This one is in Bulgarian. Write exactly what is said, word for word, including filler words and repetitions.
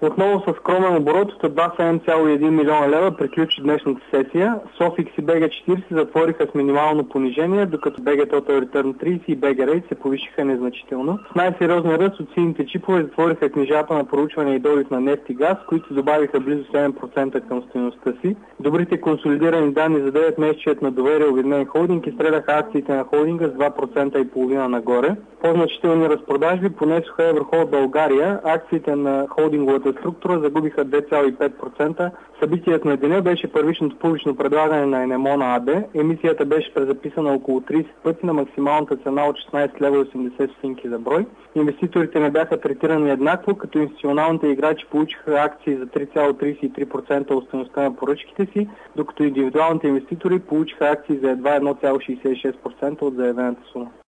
Отново с скромен оборот от едва седем цяло и един милиона лева приключи днешната сесия. Софикс и БГ четиридесет се затвориха с минимално понижение, докато БГ Total Return тридесет и БГ Rate се повишиха незначително. С най-сериозния ръст от сините чипове затвориха книжата на проучване и добив на нефт и газ, които добавиха близо седем процента към стойността си. Добрите консолидирани данни за девет месечият на доверие Обединен холдинг изстреляха акциите на холдинга с два процента и половина нагоре. По-значителни разпродажби понесоха Еврохол България. Акциите на холдинговата структура загубиха две цяло и пет процента. Събитият на деня беше първичното публично предлагане на Енемона АД. Емисията беше презаписана около тридесет пъти на максималната цена от шестнадесет лева и осемдесет стотинки за брой. Инвеститорите не бяха третирани еднакво, като институционалните играчи получиха акции за три цяло тридесет и три процента от стойността на поръчките си, докато индивидуалните инвеститори получиха акции за едва едно цяло шестдесет и шест процента от заявената сума.